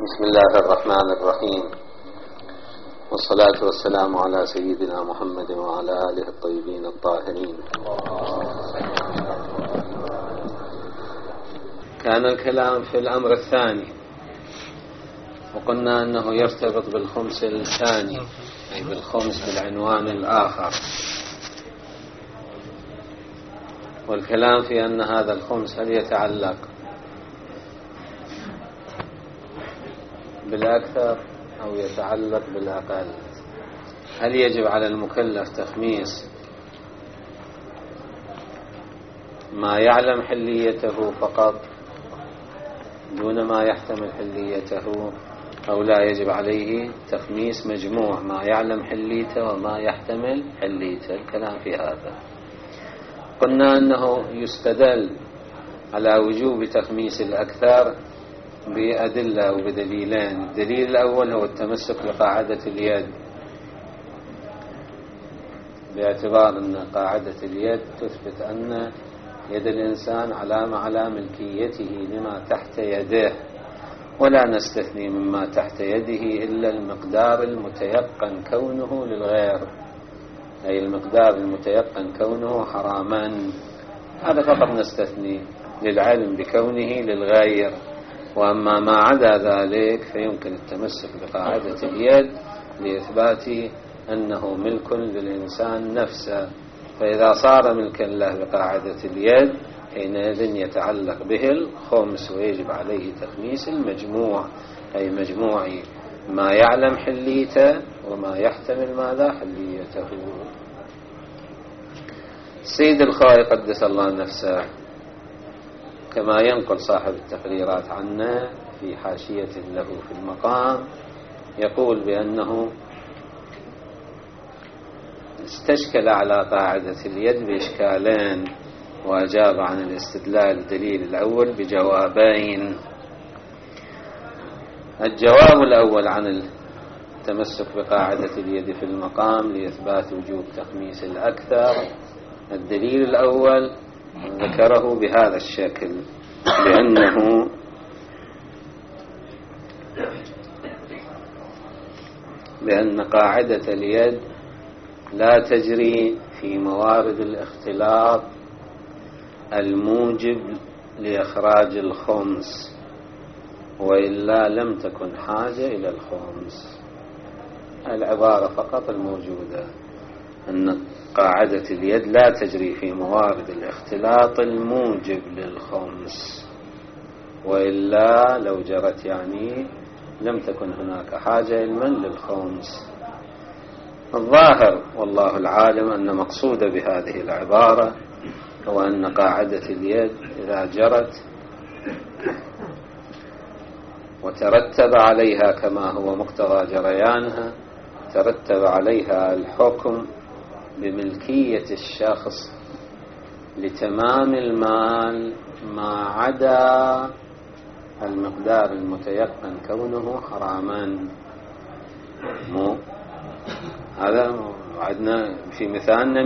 بسم الله الرحمن الرحيم، والصلاة والسلام على سيدنا محمد وعلى آله الطيبين الطاهرين. كان الكلام في الأمر الثاني، وقلنا أنه يرتبط بالخمس الثاني، أي بالخمس بالعنوان الآخر، والكلام في أن هذا الخمس هل يتعلق بالأكثر أو يتعلق بالأقل؟ هل يجب على المكلف تخميس ما يعلم حليته فقط دون ما يحتمل حليته، أو لا يجب عليه تخميس مجموع ما يعلم حليته وما يحتمل حليته؟ الكلام في هذا. قلنا أنه يستدل على وجوب تخميس الأكثر بأدلة أو بدليلين. الدليل الأول هو التمسك بقاعدة اليد، باعتبار أن قاعدة اليد تثبت أن يد الإنسان علامة على ملكيته لما تحت يده، ولا نستثني مما تحت يده إلا المقدار المتيقن كونه للغير، أي المقدار المتيقن كونه حراما، هذا فقط نستثني للعلم بكونه للغير. وأما ما عدا ذلك فيمكن التمسك بقاعدة اليد لإثبات أنه ملك للإنسان نفسه، فإذا صار ملكا له بقاعدة اليد حينئذ يتعلق به الخمس، ويجب عليه تخميس المجموع، أي مجموع ما يعلم حليته وما يحتمل ماذا حليته. السيد الخوئي قدس الله نفسه كما ينقل صاحب التقريرات عنا في حاشية له في المقام، يقول بأنه استشكل على قاعدة اليد بإشكالين، وأجاب عن الاستدلال الدليل الأول بجوابين. الجواب الأول عن التمسك بقاعدة اليد في المقام لإثبات وجوب تخميس الأكثر، الدليل الأول ذكره بهذا الشكل، بأن قاعدة اليد لا تجري في موارد الاختلاط الموجب لإخراج الخمس، وإلا لم تكن حاجة إلى الخمس. العبارة فقط الموجودة أن قاعدة اليد لا تجري في موارد الاختلاط الموجب للخمس، وإلا لو جرت يعني لم تكن هناك حاجة علما للخمس. الظاهر والله العالم أن مقصود بهذه العبارة هو أن قاعدة اليد إذا جرت وترتب عليها كما هو مقتضى جريانها، ترتب عليها الحكم بملكية الشخص لتمام المال ما عدا المقدار المتيقن كونه حراما. هذا عندنا في مثالنا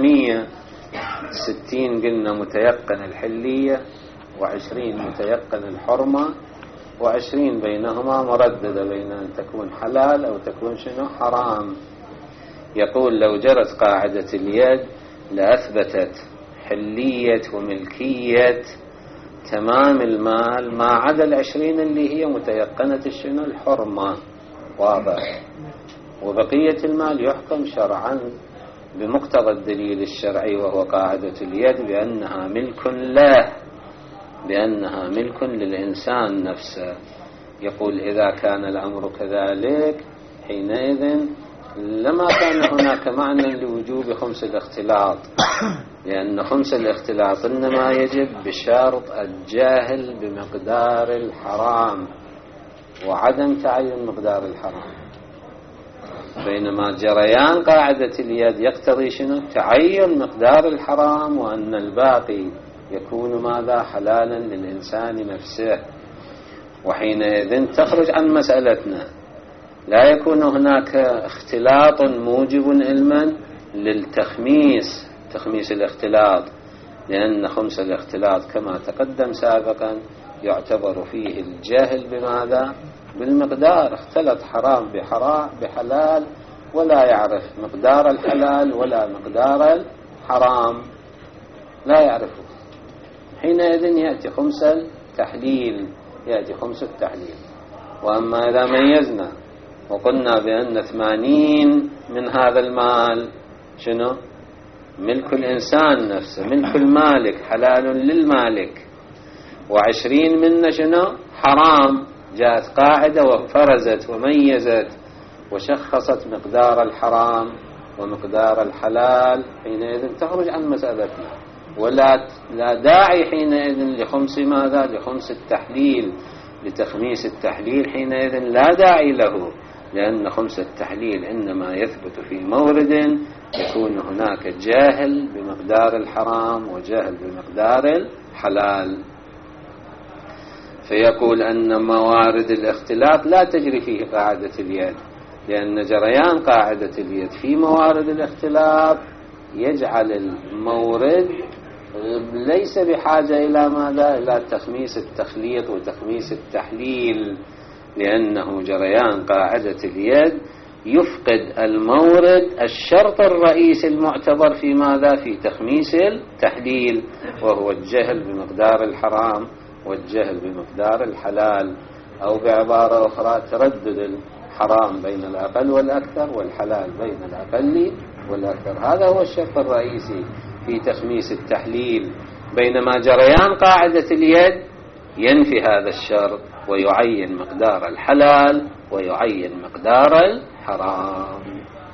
160 قلنا متيقن الحلية، و20 متيقن الحرمة، و20 بينهما مرددة بين أن تكون حلال أو تكون شنو حرام. يقول لو جرت قاعدة اليد لأثبتت حلية وملكية تمام المال ما عدا 20 اللي هي متيقنة الشنو الحرمة، واضح، وبقية المال يحكم شرعا بمقتضى الدليل الشرعي وهو قاعدة اليد بأنها ملك له، بأنها ملك للإنسان نفسه. يقول إذا كان الأمر كذلك حينئذ لما كان هناك معنى لوجوب خمس الاختلاط، لأن خمس الاختلاط إنما يجب بشرط الجاهل بمقدار الحرام وعدم تعين مقدار الحرام، بينما جريان قاعدة اليد يقتضي شنو تعين مقدار الحرام، وأن الباقي يكون ماذا حلالا للإنسان نفسه. وحينئذ تخرج عن مسألتنا، لا يكون هناك اختلاط موجب علما للتخميس، تخميس الاختلاط، لأن خمس الاختلاط كما تقدم سابقا يعتبر فيه الجهل بماذا بالمقدار، اختلط حرام بحلال ولا يعرف مقدار الحلال ولا مقدار الحرام، لا يعرفه، حينئذ يأتي خمس التحليل، يأتي خمس التحليل. وأما إذا ميزنا وقلنا بأن 80 من هذا المال شنو؟ ملك الإنسان نفسه، ملك المالك، حلال للمالك، و20 منا شنو؟ حرام. جاءت قاعدة وفرزت وميزت وشخصت مقدار الحرام ومقدار الحلال، حينئذ تخرج عن مسألتنا، لا داعي حينئذ لخمس ماذا؟ لخمس التحليل، لتخميس التحليل، حينئذ لا داعي له، لأن خمس التحليل إنما يثبت في مورد يكون هناك جاهل بمقدار الحرام وجاهل بمقدار الحلال. فيقول أن موارد الاختلاط لا تجري فيه قاعدة اليد، لأن جريان قاعدة اليد في موارد الاختلاط يجعل المورد ليس بحاجة إلى ماذا؟ إلى تخميس التخليط وتخميس التحليل، لأنه جريان قاعدة اليد يفقد المورد الشرط الرئيسي المعتبر في ماذا؟ في تخميس التحليل، وهو الجهل بمقدار الحرام والجهل بمقدار الحلال، أو بعبارة أخرى تردد الحرام بين الأقل والأكثر والحلال بين الأقل والأكثر. هذا هو الشرط الرئيسي في تخميس التحليل، بينما جريان قاعدة اليد ينفي هذا الشرط ويعين مقدار الحلال ويعين مقدار الحرام.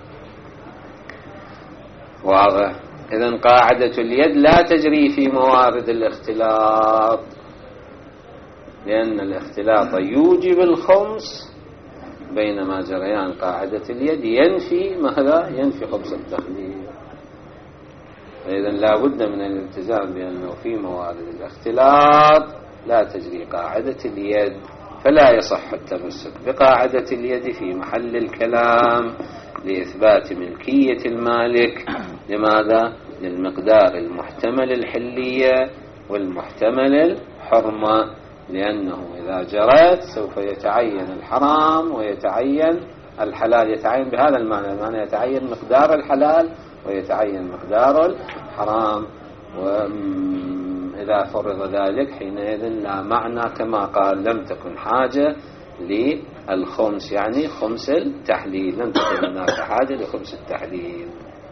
واضح؟ إذن قاعدة اليد لا تجري في موارد الاختلاط، لأن الاختلاط يوجب الخمس، بينما جريان قاعدة اليد ينفي ماذا؟ ينفي خمس التخليل. فإذا لا بد من الالتزام بأنه في موارد الاختلاط لا تجري قاعدة اليد، فلا يصح التمسك بقاعدة اليد في محل الكلام لإثبات ملكية المالك. لماذا؟ للمقدار المحتمل الحلية والمحتمل الحرمة، لأنه إذا جرت سوف يتعين الحرام ويتعين الحلال، يتعين بهذا المعنى يتعين مقدار الحلال ويتعين مقدار الحرام. وإذا فرض ذلك حينئذ لا معنى، كما قال لم تكن حاجة للخمس، يعني خمس التحليل، لم تكن هناك حاجة لخمس التحليل.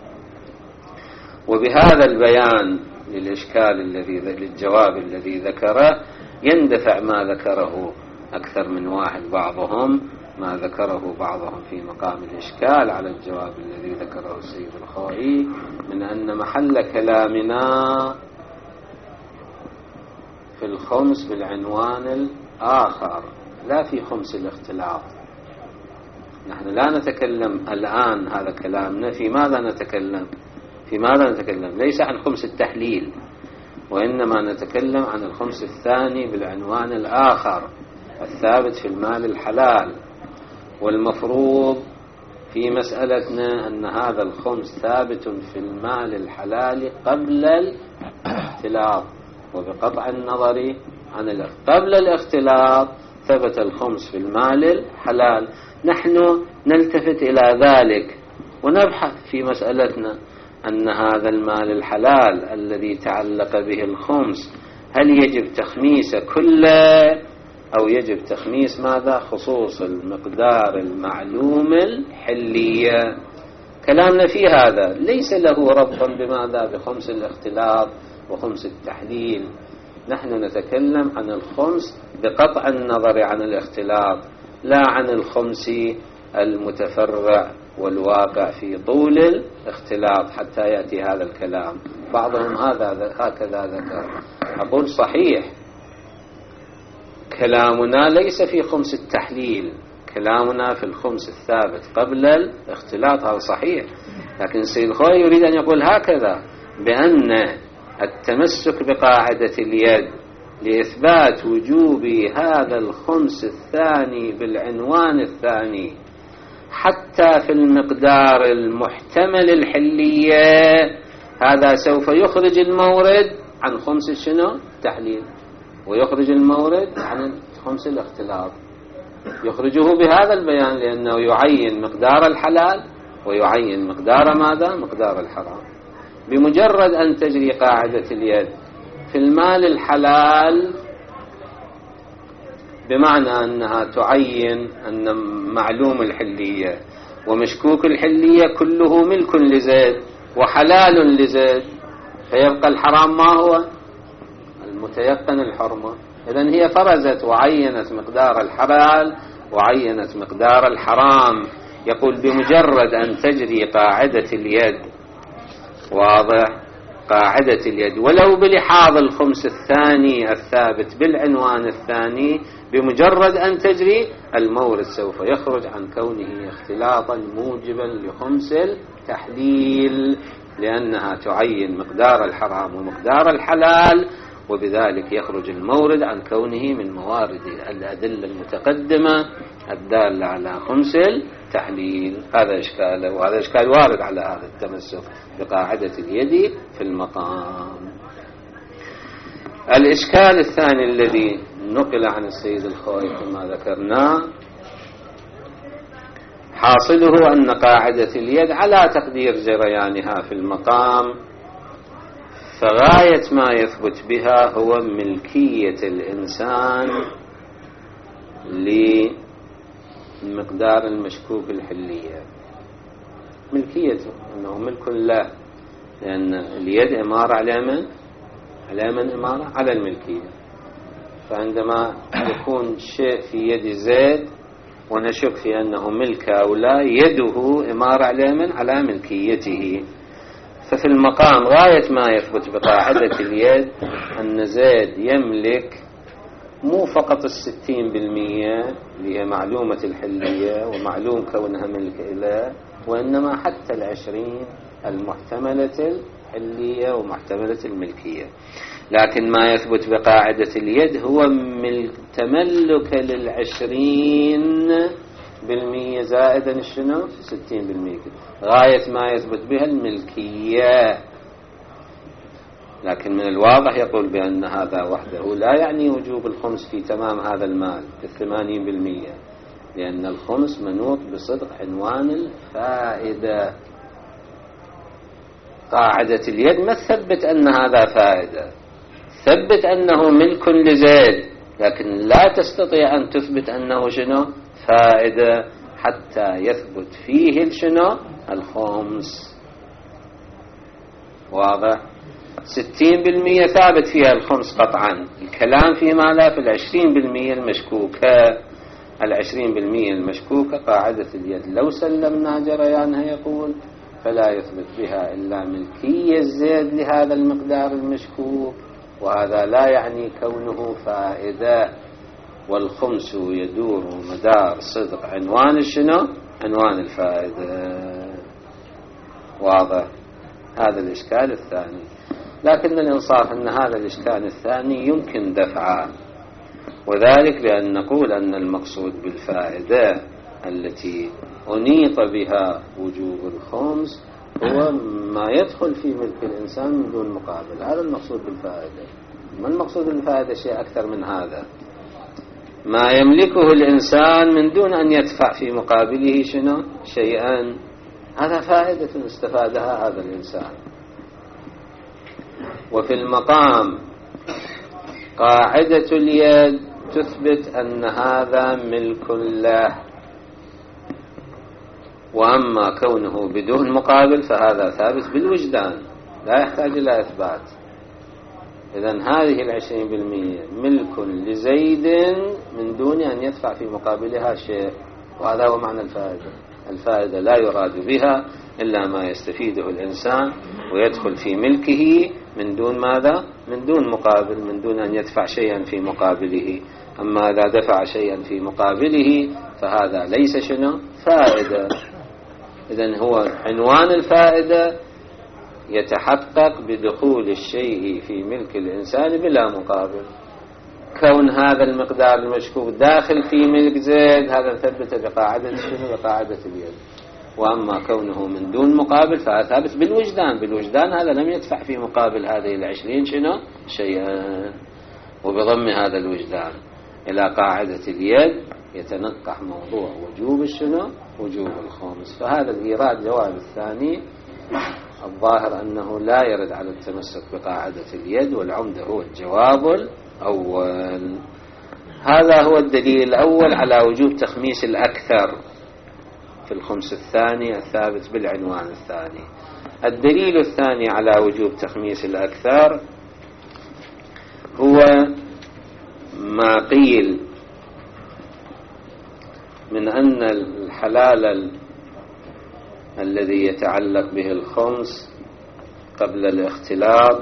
وبهذا البيان للإشكال للجواب الذي ذكره يندفع ما ذكره أكثر من واحد، بعضهم ما ذكره بعضهم في مقام الإشكال على الجواب الذي ذكره السيد الخوئي، من أن محل كلامنا في الخمس بالعنوان الآخر، لا في خمس الاختلاط. نحن لا نتكلم الآن، هذا كلامنا في ماذا نتكلم؟ في ماذا نتكلم؟ ليس عن خمس التحليل، وإنما نتكلم عن الخمس الثاني بالعنوان الآخر الثابت في المال الحلال. والمفروض في مسألتنا أن هذا الخمس ثابت في المال الحلال قبل الاختلاط، وبقطع النظر عن قبل الاختلاط ثبت الخمس في المال الحلال. نحن نلتفت إلى ذلك ونبحث في مسألتنا أن هذا المال الحلال الذي تعلق به الخمس هل يجب تخميس كله أو يجب تخميس ماذا؟ خصوص المقدار المعلوم الحلية. كلامنا في هذا ليس له ربط بماذا؟ بخمس الاختلاط وخمس التحليل. نحن نتكلم عن الخمس بقطع النظر عن الاختلاط، لا عن الخمس المتفرع والواقع في طول الاختلاط حتى يأتي هذا الكلام. بعضهم هكذا ذكر. أقول صحيح كلامنا ليس في خمس التحليل، كلامنا في الخمس الثابت قبل الاختلاط، هذا صحيح. لكن السيد الخوئي يريد أن يقول هكذا، بأن التمسك بقاعدة اليد لإثبات وجوب هذا الخمس الثاني بالعنوان الثاني حتى في المقدار المحتمل الحلية، هذا سوف يخرج المورد عن خمس شنو؟ تحليل، ويخرج المورد عن خمس الاختلاط. يخرجه بهذا البيان، لأنه يعين مقدار الحلال ويعين مقدار ماذا؟ مقدار الحرام. بمجرد أن تجري قاعدة اليد في المال الحلال، بمعنى أنها تعين أن معلوم الحلية ومشكوك الحلية كله ملك لزيد وحلال لزيد، فيبقى الحرام ما هو؟ المتيقن الحرمة. إذن هي فرزت وعينت مقدار الحلال وعينت مقدار الحرام. يقول بمجرد أن تجري قاعدة اليد، واضح، قاعدة اليد ولو بلحاظ الخمس الثاني الثابت بالعنوان الثاني، بمجرد أن تجري المورد سوف يخرج عن كونه اختلاطا موجبا لخمس التحليل، لأنها تعين مقدار الحرام ومقدار الحلال، وبذلك يخرج المورد عن كونه من موارد الأدلة المتقدمة الدالة على خمس التحليل. هذا إشكال، وهذا إشكال وارد على هذا التمسك بقاعدة اليد في المقام. الإشكال الثاني الذي نقل عن السيد الخوئي كما ذكرنا، حاصله أن قاعدة اليد على تقدير جريانها في المقام، فغاية ما يثبت بها هو ملكية الإنسان لمقدار المشكوك الحلية، ملكيته أنه ملك له، لأن اليد إمارة على من؟ على من إمارة؟ على الملكية. فعندما يكون شيء في يد زيد ونشك في أنه ملك أو لا، يده إمارة على من؟ على ملكيته. ففي المقام غاية ما يثبت بقاعدة اليد أن زيد يملك مو فقط 60% اللي هي معلومة الحلية ومعلوم كونها ملك إله، وإنما حتى 20 المحتملة الحلية ومحتملة الملكية. لكن ما يثبت بقاعدة اليد هو تملك 20% زائدا شنو 60%، غاية ما يثبت بها الملكية. لكن من الواضح يقول بأن هذا وحده لا يعني وجوب الخمس في تمام هذا المال 80%، لأن الخمس منوط بصدق عنوان الفائدة. قاعدة اليد ما تثبت أن هذا فائدة، ثبت أنه ملك لزيد، لكن لا تستطيع أن تثبت أنه شنو فائدة حتى يثبت فيه شنو الخمس. واضح؟ 60% ثابت فيها الخمس قطعا، الكلام فيما لا في 20% المشكوكة. 20% المشكوكة قاعدة اليد لو سلمنا جريانها يقول فلا يثبت بها إلا ملكية زيد لهذا المقدار المشكوك، وهذا لا يعني كونه فائدة، والخمس يدور مدار صدق عنوان شنو؟ عنوان الفائدة. واضح؟ هذا الإشكال الثاني. لكن الإنصاف أن هذا الإشكال الثاني يمكن دفعه، وذلك بأن نقول أن المقصود بالفائدة التي أنيط بها وجوب الخمس هو ما يدخل في ملك الإنسان من دون مقابل. هذا المقصود بالفائدة. ما المقصود بالفائدة؟ شيء أكثر من هذا، ما يملكه الإنسان من دون أن يدفع في مقابله شنو شيئا، هذا فائدة استفادها هذا الإنسان. وفي المقام قاعدة اليد تثبت أن هذا ملك له، وأما كونه بدون مقابل فهذا ثابت بالوجدان لا يحتاج إلى إثبات. إذن هذه 20% ملك لزيد من دون أن يدفع في مقابلها شيء، وهذا هو معنى الفائدة. الفائدة لا يراد بها إلا ما يستفيده الإنسان ويدخل في ملكه من دون ماذا؟ من دون مقابل، من دون أن يدفع شيئا في مقابله. أما إذا دفع شيئا في مقابله فهذا ليس شنو فائدة. إذن هو عنوان الفائدة يتحقق بدخول الشيء في ملك الإنسان بلا مقابل. كون هذا المقدار المشكوك داخل في ملك زيد هذا ثبت بقاعدة شنو؟ بقاعدة اليد. وأما كونه من دون مقابل فهذا ثابت بالوجدان. بالوجدان هذا لم يدفع في مقابل هذه 20 شنو شيئا. وبضم هذا الوجدان إلى قاعدة اليد يتنقح موضوع وجوب الشنو؟ وجوب الخمس. فهذا الإيراد جواب الثاني الظاهر أنه لا يرد على التمسك بقاعدة اليد، والعمدة هو الجواب الأول. هذا هو الدليل الأول على وجوب تخميس الأكثر في الخمس الثاني الثابت بالعنوان الثاني. الدليل الثاني على وجوب تخميس الأكثر هو ما قيل من أن الحلال الذي يتعلق به الخمس قبل الاختلاط،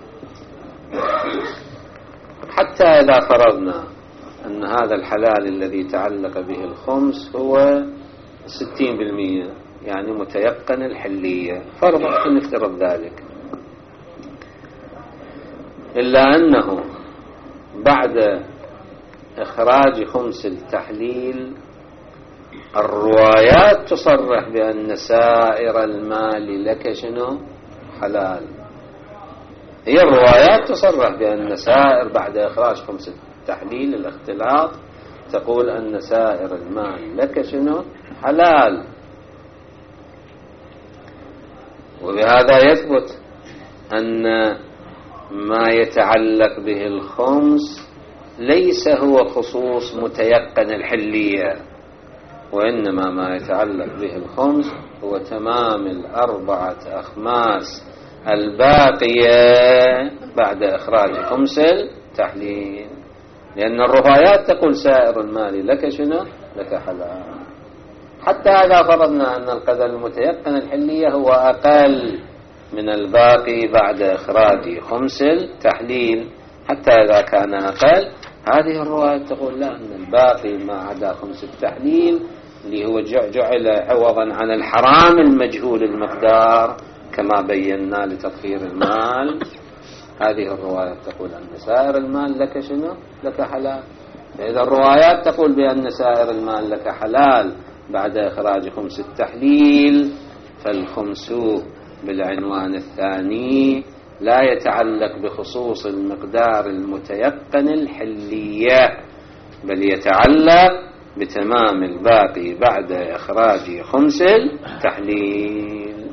حتى إذا فرضنا أن هذا الحلال الذي تعلق به الخمس هو 60% يعني متيقن الحلية، فرضا نفترض ذلك، إلا أنه بعد إخراج خمس التحليل الروايات تصرح بأن سائر المال لك شنو؟ حلال. هي الروايات تصرح بأن سائر بعد إخراج خمس التحليل الاختلاط تقول أن سائر المال لك شنو؟ حلال. وبهذا يثبت أن ما يتعلق به الخمس ليس هو خصوص متيقن الحلية، وإنما ما يتعلق به الخمس هو تمام 4 أخماس الباقية بعد إخراج خمس التحليل، لأن الروايات تقول سائر المال لك شنو؟ لك حلال. حتى إذا فرضنا أن القدر المتيقن الحلية هو أقل من الباقي بعد إخراج خمس التحليل، حتى إذا كان أقل، هذه الرواية تقول لا، أن الباقي ما عدا خمس التحليل اللي هو جعل عوضا عن الحرام المجهول المقدار كما بينا لتطهير المال، هذه الرواية تقول أن سائر المال لك شنو؟ لك حلال. فإذا الروايات تقول بأن سائر المال لك حلال بعد إخراج خمس التحليل، فالخمس بالعنوان الثاني لا يتعلق بخصوص المقدار المتيقن الحلية، بل يتعلق بتمام الباقي بعد إخراج خمس التحليل.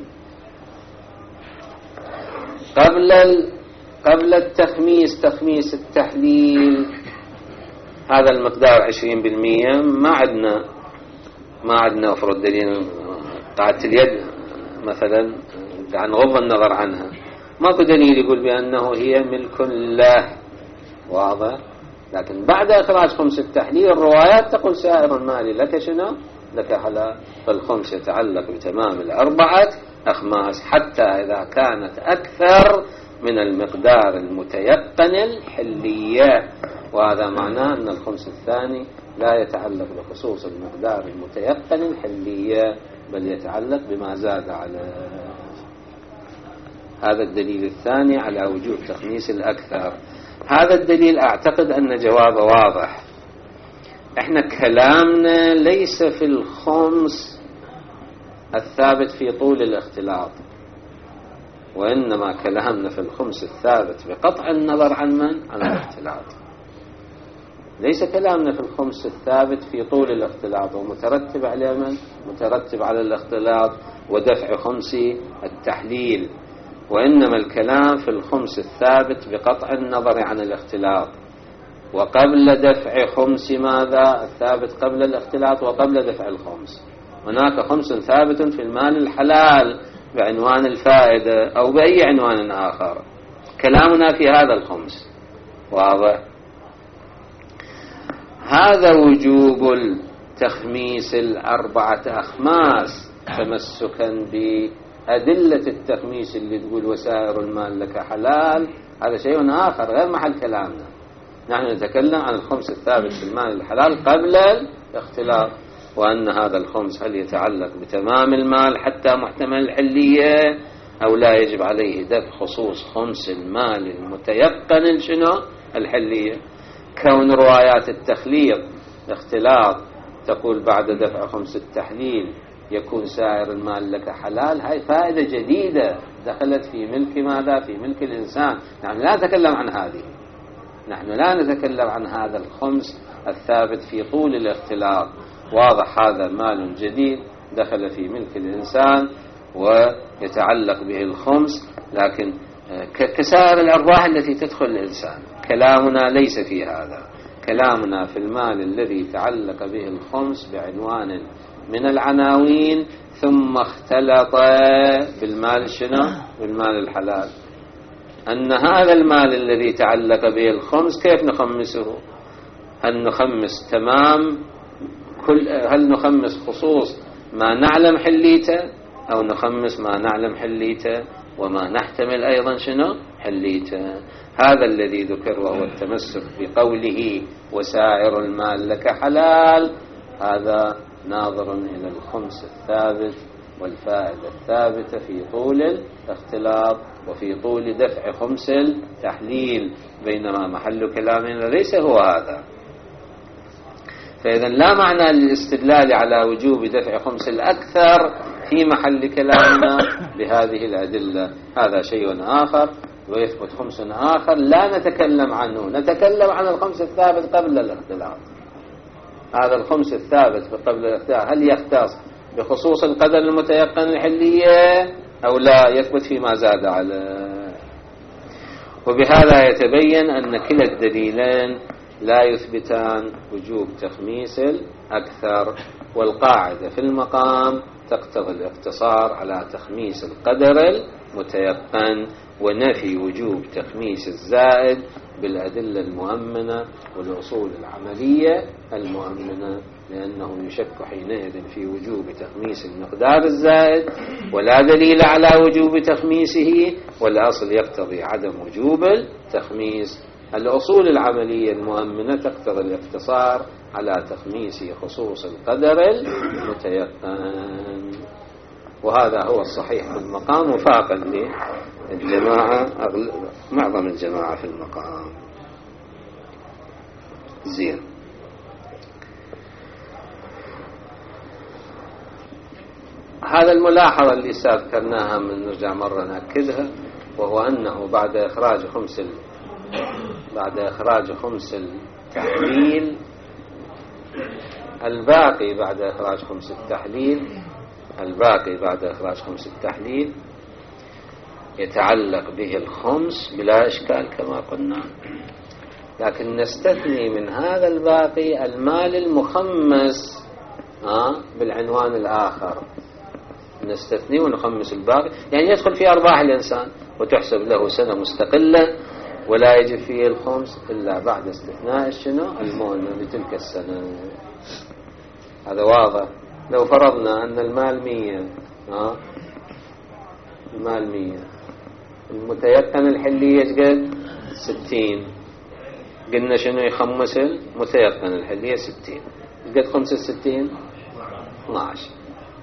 قبل التخميس، تخميس التحليل هذا المقدار 20%، ما عندنا افرض دليل قاعدة اليد مثلا عن غض النظر عنها، ماكو دليل يقول بأنه هي ملك له، واضح. لكن بعد إخراج خمس التحليل الروايات تقول سائر المال لك شنو؟ لك حلال. فالخمس يتعلق بتمام 4 أخماس حتى إذا كانت أكثر من المقدار المتيقن الحلية، وهذا معناه أن الخمس الثاني لا يتعلق بخصوص المقدار المتيقن الحلية، بل يتعلق بما زاد على. هذا الدليل الثاني على وجوب تخميس الأكثر. هذا الدليل أعتقد أن جوابه واضح. احنا كلامنا ليس في الخمس الثابت في طول الاختلاط، وإنما كلامنا في الخمس الثابت بقطع النظر عن من؟ عن الاختلاط. ليس كلامنا في الخمس الثابت في طول الاختلاط ومترتب على من؟ مترتب على الاختلاط ودفع خمس التحليل، وإنما الكلام في الخمس الثابت بقطع النظر عن الاختلاط وقبل دفع خمس ماذا؟ الثابت قبل الاختلاط وقبل دفع الخمس. هناك خمس ثابت في المال الحلال بعنوان الفائدة أو بأي عنوان آخر، كلامنا في هذا الخمس، واضح. هذا وجوب التخميس 4 أخماس تمسكا بأدلة التخميس اللي تقول وسائر المال لك حلال، هذا شيء آخر غير محل كلامنا. نحن نتكلم عن الخمس الثابت في المال الحلال قبل الاختلاط، وأن هذا الخمس هل يتعلق بتمام المال حتى محتمل الحلية أو لا يجب عليه دفع خصوص خمس المال المتيقن شنو؟ الحلية. كون روايات التخليط اختلاط تقول بعد دفع خمس التحليل يكون سائر المال لك حلال، هاي فائدة جديدة دخلت في ملك ماذا؟ في ملك الإنسان. نحن لا نتكلم عن هذه، نحن لا نتكلم عن هذا الخمس الثابت في طول الاختلاط. واضح هذا مال جديد دخل في ملك الإنسان ويتعلق به الخمس، لكن كسائر الأرباح التي تدخل الإنسان. كلامنا ليس في هذا، كلامنا في المال الذي تعلق به الخمس بعنوان من العناوين ثم اختلط بالمال شنو؟ بالمال الحلال. أن هذا المال الذي تعلق به الخمس كيف نخمسه؟ هل نخمس تمام هل نخمس خصوص ما نعلم حليته، أو نخمس ما نعلم حليته وما نحتمل أيضا شنو حليته؟ هذا الذي ذكر، وهو التمسك بقوله وسائر المال لك حلال. هذا ناظر إلى الخمس الثابت والفائدة الثابتة في طول الاختلاط وفي طول دفع خمس التحليل، بينما محل كلامنا ليس هو هذا. فإذا لا معنى للاستدلال على وجوب دفع خمس الأكثر في محل كلامنا بهذه الأدلة. هذا شيء آخر، ويثبت خمس آخر لا نتكلم عنه، نتكلم عن الخمس الثابت قبل الاختلاط. هذا الخمس الثابت قبل الاختلاط هل يختص بخصوص القدر المتيقن الحلية أو لا؟ يثبت فيما زاد عليه. وبهذا يتبين أن كلا الدليلين لا يثبتان وجوب تخميس الأكثر، والقاعدة في المقام تقتضي الاقتصار على تخميس القدر المتيقن ونفي وجوب تخميس الزائد بالأدلة المؤمنة والأصول العملية المؤمنة، لأنه يشك حينئذ في وجوب تخميس المقدار الزائد ولا دليل على وجوب تخميسه، والأصل يقتضي عدم وجوب التخميس. الأصول العملية المؤمنة تقتضي الاقتصار على تخميس خصوص القدر المتيقن، وهذا هو الصحيح في المقام وفاقا للجماعة، معظم الجماعة في المقام. زين. هذا الملاحظة اللي ذكرناها من نرجع مرة نأكدها، وهو أنه بعد إخراج خمس التحليل، الباقي بعد إخراج خمس التحليل يتعلق به الخمس بلا إشكال كما قلنا، لكن نستثني من هذا الباقي المال المخمس بالعنوان الآخر، نستثني ونخمس الباقي، يعني يدخل في أرباح الإنسان وتحسب له سنة مستقلة ولا يجب فيه الخمس إلا بعد استثناء المؤنة لتلك السنة. هذا واضح. لو فرضنا أن المال 100، المال 100، المتيقن الحلية قد 60، قلنا شنو يخمس المتيقن الحلية 60، قد 65 12.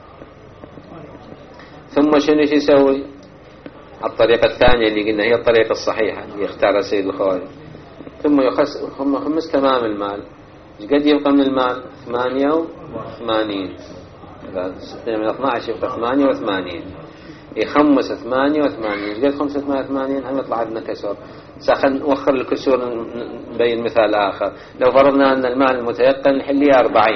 ثم شنو يسوي؟ الطريقة الثانية اللي قلنا هي الطريقة الصحيحة اللي يختارها سيد الخوارج، ثم يخمس تمام المال. قد يبقى من المال 88، من 12 يبقى 88، يخمس 88. قد 85 هم يطلع عندنا كسر. نوخر الكسور، نبين مثال آخر. لو فرضنا أن المال المتيقن الحلية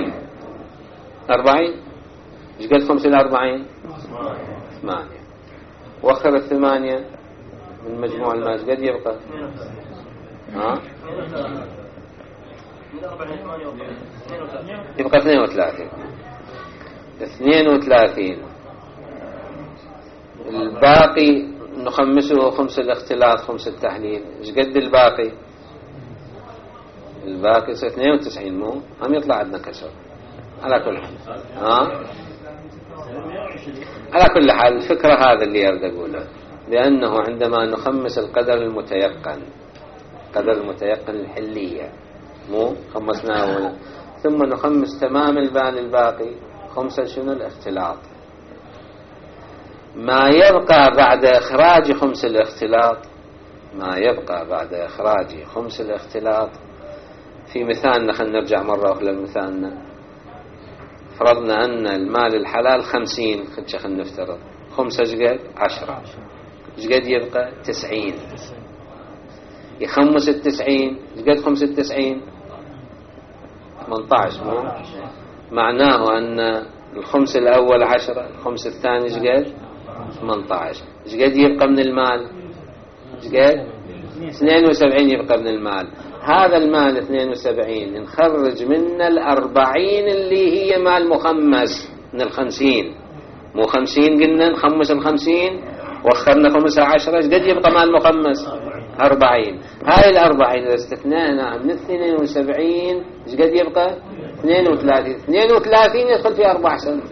40، ايش قد 45؟ 8. وخر 8 من مجموع المال قد يبقى يبقى 32. الباقي نخمسه خمس الاختلاط خمس التحليل. ايش قد الباقي؟ الباقي 92، مو هم يطلع عندنا كسر. على كل حال على كل حال الفكرة هذا اللي أريد أقوله، لأنه عندما نخمس القدر المتيقن الحلية، مو خمسناه أولا، ثم نخمس تمام المال الباقي خمسة شنو الاختلاط. ما يبقى بعد إخراج خمس الاختلاط، في مثالنا خلينا نرجع مرة أخرى لمثالنا. فرضنا أن المال الحلال 50، خلينا نفترض خمسة قد 10، قد يبقى 90. يخمس 90، قد خمس 90 18 مو معناه أن الخمس الأول 10، الخمس الثاني ايش قد 18. ايش قد يبقى من المال؟ ايش قد 72 يبقى من المال. هذا المال 72 نخرج منه 40 اللي هي مال مخمس من 50. مو 50 قلنا نخمس 50 وخرنا خمسة 10، ايش قد يبقى مال مخمس 40. هاي 40 إذا استثنانا من 72 ايش قد يبقى 32. 32 يدخل في 4 سنة،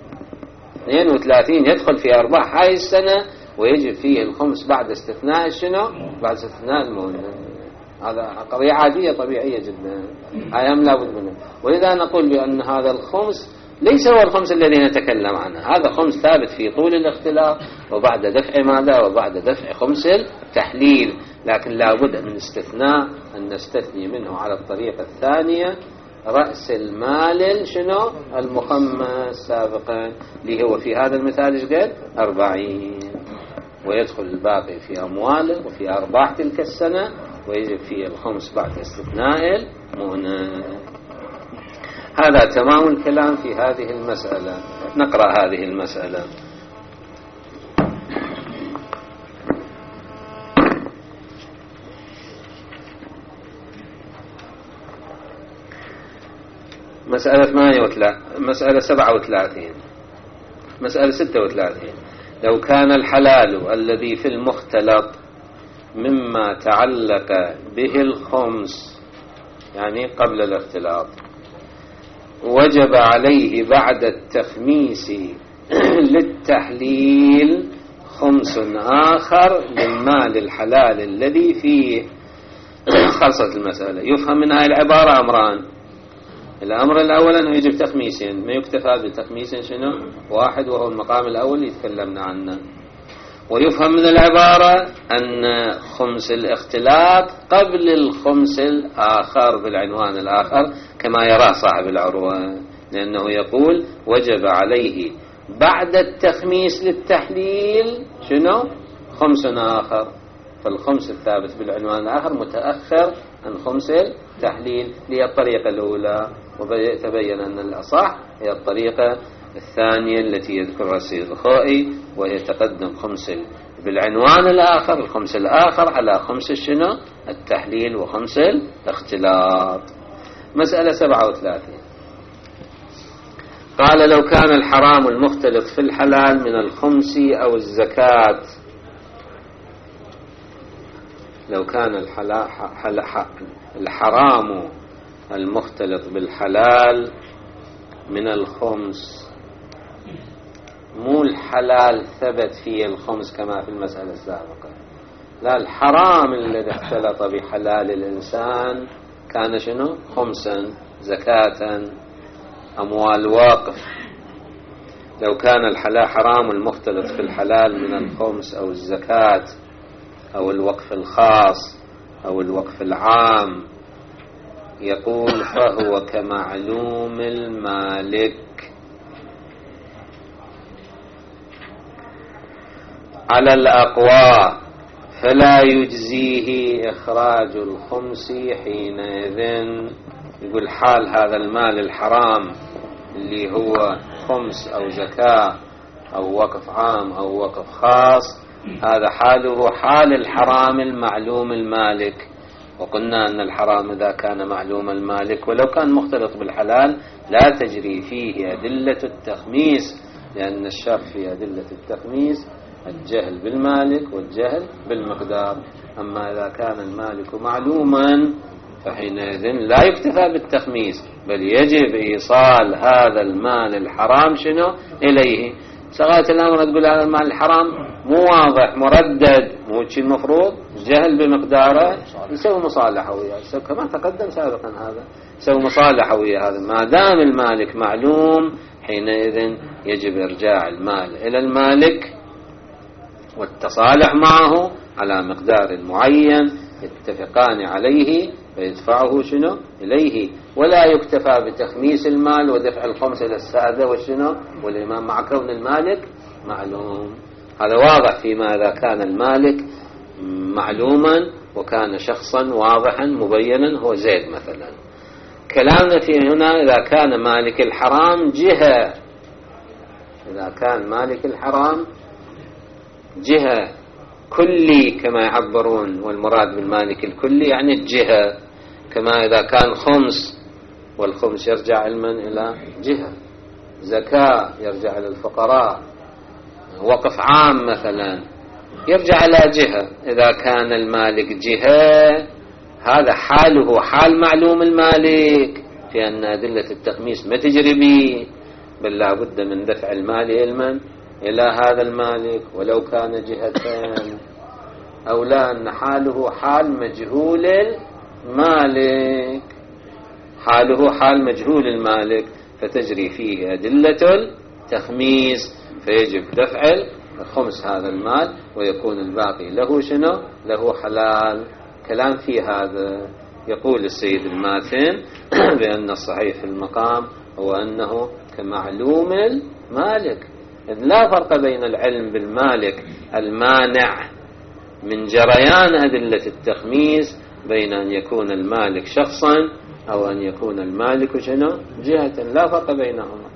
32 يدخل في 4 هاي السنة، ويجب فيه الخمس بعد استثناء شنو؟ بعد استثناء المؤنث. هذا قضية عادية طبيعية جدا، هاي لا بد منه. ولذا نقول بأن هذا الخمس ليس هو الخمس الذي نتكلم عنه، هذا خمس ثابت في طول الاختلاف وبعد دفع ماذا؟ وبعد دفع خمس التحليل. لكن لا بد من استثناء، أن نستثني منه على الطريقة الثانية رأس المال شنو؟ المخمس سابقا، اللي هو في هذا المثال ايش قد 40، ويدخل الباقي في أمواله وفي أرباح تلك السنة، ويجب فيه الخمس بعد استثناء المؤنث. هذا تمام الكلام في هذه المسألة. نقرأ هذه المسألة. مسألة 37. مسألة 36. لو كان الحلال الذي في المختلط مما تعلق به الخمس، يعني قبل الاختلاط، وجب عليه بعد التخميس للتحليل خمس آخر للمال الحلال الذي فيه. خلصت المسألة. يفهم من هذه العبارة أمران. الأمر الأول أنه يجب تخميسين، ما يكتفى بالتخميس شنو؟ واحد، وهو المقام الأول اللي تكلمنا عنه. ويفهم من العبارة أن خمس الاختلاط قبل الخمس الآخر بالعنوان الآخر كما يراه صاحب العروة، لأنه يقول وجب عليه بعد التخميس للتحليل شنو؟ خمس آخر. فالخمس الثابت بالعنوان الآخر متأخر عن خمس التحليل، هي الطريقة الأولى. وتبين أن الأصح هي الطريقة الثانية التي يذكرها السيد الخوئي، وهي تقدم خمس بالعنوان الآخر، الخمس الآخر على خمس شنو؟ التحليل وخمس الاختلاط. مسألة 37. قال لو كان الحرام المختلط في الحلال من الخمس أو الزكاة، لو كان الحرام المختلط بالحلال من الخمس، مو الحلال ثبت فيه الخمس كما في المسألة السابقة، لا، الحرام الذي اختلط بحلال الإنسان كان شنو؟ خمسا، زكاة، أموال وقف. لو كان الحرام المختلط في الحلال من الخمس أو الزكاة أو الوقف الخاص أو الوقف العام، يقول فهو كمعلوم المالك على الأقوى، فلا يجزيه إخراج الخمس حينئذ. يقول حال هذا المال الحرام اللي هو خمس أو زكاة أو وقف عام أو وقف خاص، هذا حاله حال الحرام المعلوم المالك. وقلنا أن الحرام إذا كان معلوم المالك ولو كان مختلط بالحلال لا تجري فيه أدلة التخميس، لأن الشرط في أدلة التخميس الجهل بالمالك والجهل بالمقدار. أما إذا كان المالك معلوما فحينئذ لا يكتفى بالتخميس، بل يجب إيصال هذا المال الحرام شنو؟ إليه. سغاية الأمر تقول هذا المال الحرام مو واضح، مردد، مو شيء المفروض جهل بمقداره، يسوي مصالحة وياه كما تقدم سابقا. هذا يسوي مصالحة وياه. هذا ما دام المالك معلوم حينئذ يجب إرجاع المال إلى المالك والتصالح معه على مقدار معين يتفقان عليه فيدفعه شنو؟ إليه. ولا يكتفى بتخميس المال ودفع الخمس إلى السادة والشنو والإمام مع كون المالك معلوم. هذا واضح فيما إذا كان المالك معلوما وكان شخصا واضحا مبينا، هو زيد مثلا. كلامنا في هنا إذا كان مالك الحرام جهة، إذا كان مالك الحرام جهة كلي كما يعبرون، والمراد بالمالك الكلي يعني الجهة، كما إذا كان خمس، والخمس يرجع علما إلى جهة، زكاة يرجع إلى الفقراء، وقف عام مثلا يرجع إلى جهة. إذا كان المالك جهة هذا حاله حال معلوم المالك، في أن أدلة التخميس ما تجري به، بل لا بد من دفع المال علما إلى هذا المالك ولو كان جهتين، أو لا أن حاله حال مجهول المالك، حاله حال مجهول المالك فتجري فيه أدلة التخميس، فيجب دفع الخمس هذا المال ويكون الباقي له شنو؟ له حلال. كلام في هذا. يقول السيد الماتن بأن الصحيح في المقام هو أنه كمعلوم المالك، إذ لا فرق بين العلم بالمالك المانع من جريان أدلة التخميس بين أن يكون المالك شخصا أو أن يكون المالك شنو؟ جهة، لا فرق بينهما.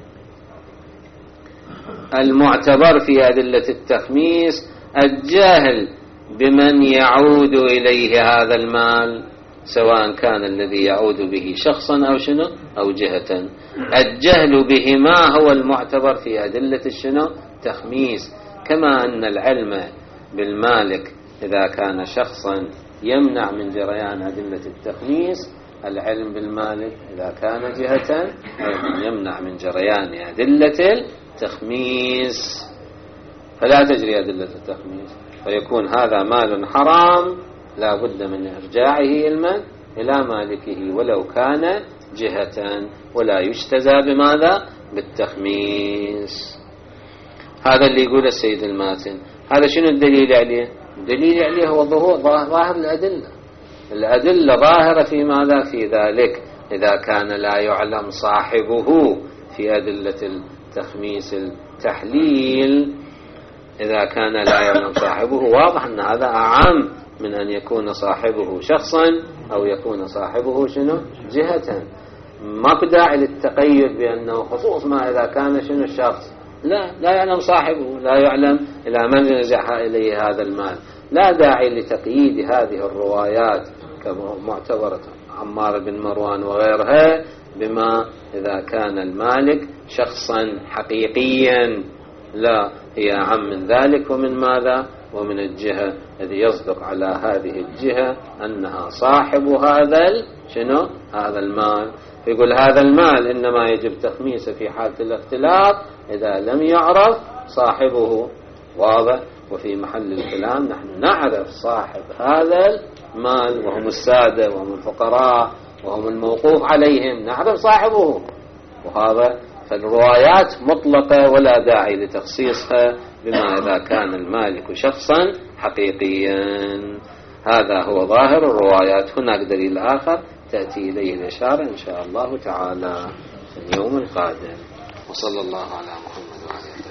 المعتبر في أدلة التخميس الجهل بمن يعود إليه هذا المال، سواء كان الذي يعود به شخصا أو شنو أو جهة. الجهل بهما هو المعتبر في أدلة الشنو؟ تخميس. كما أن العلم بالمالك إذا كان شخصا يمنع من جريان أدلة التخميس، العلم بالمالك إذا كان جهة يمنع من جريان أدلة التخميس، فلا تجري أدلة التخميس، فيكون هذا مال حرام لا بد من إرجاعه علما إلى مالكه ولو كان جهة، ولا يجتزى بماذا؟ بالتخميس. هذا اللي يقول السيد الماتن. هذا شنو الدليل عليه؟ الدليل عليه هو ظاهر الأدلة. الأدلة ظاهرة في ماذا؟ في ذلك إذا كان لا يعلم صاحبه في أدلة التخميس التحليل، إذا كان لا يعلم صاحبه واضح أن هذا أعم من أن يكون صاحبه شخصا أو يكون صاحبه شنو؟ جهة. ما بداعي للتقيد بأنه خصوص ما إذا كان شنو الشخص، لا يعلم صاحبه، لا يعلم إلى من يرجع إليه هذا المال. لا داعي لتقييد هذه الروايات كمعتبرة عمار بن مروان وغيرها بما إذا كان المالك شخصا حقيقيا، لا، هي أعم من ذلك. ومن ماذا؟ ومن الجهة الذي يصدق على هذه الجهة أنها صاحب هذا شنو؟ هذا المال. يقول هذا المال إنما يجب تخميسه في حالة الاختلاط إذا لم يعرف صاحبه. واضح؟ وفي محل الكلام نحن نعرف صاحب هذا المال وهم السادة وهم الفقراء وهم الموقوف عليهم، نعرف صاحبه. وهذا فالروايات مطلقة ولا داعي لتخصيصها بما إذا كان المالك شخصا حقيقيا. هذا هو ظاهر الروايات. هناك دليل آخر تأتي إليه الإشارة إن شاء الله تعالى في اليوم القادم. وصلى الله على محمد وعلى آله.